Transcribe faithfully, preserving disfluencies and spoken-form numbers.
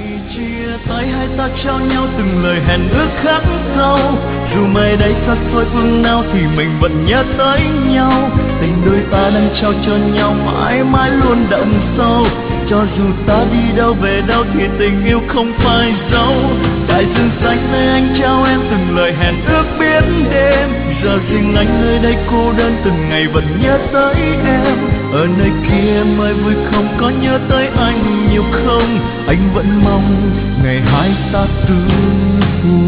chia tay hai ta trao nhau từng lời hẹn ước khắc sâu, dù mai đây xa xôi phương nào thì mình vẫn nhớ tới nhau. Tình đôi ta đang trao cho nhau mãi mãi luôn đậm sâu, cho dù ta đi đâu về đâu thì tình yêu không phai dấu. Đại dương xanh nơi anh trao em từng lời hẹn ước biết đêm, giờ riêng anh nơi đây cô đơn từng ngày vẫn nhớ tới em. Ở nơi kia em ơi vui không, có nhớ tới anh nhiều không? Anh vẫn mong ngày hai ta tương phùng.